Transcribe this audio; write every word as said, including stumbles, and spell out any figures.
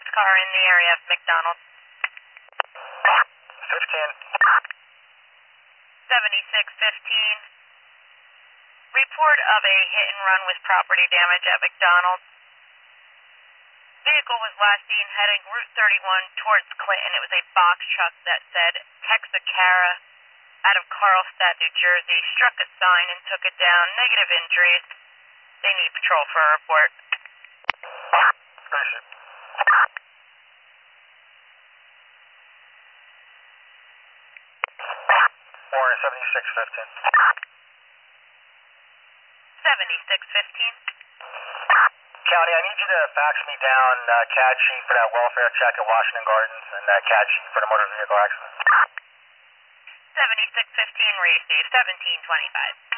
car in the area of McDonald's. fifteen. seventy-six fifteen. Report of a hit and run with property damage at McDonald's. Vehicle was last seen heading Route thirty-one towards Clinton. It was a box truck that said Texacara out of Carlstadt, New Jersey. Struck a sign and took it down. Negative injuries. They need patrol for a report. Appreciate it. Warren, seventy-six fifteen. seventy-six fifteen. County, I need you to fax me down uh, CAD sheet for that welfare check at Washington Gardens and that CAD sheet for the motor vehicle accident. seventy-six fifteen received. seventeen twenty-five.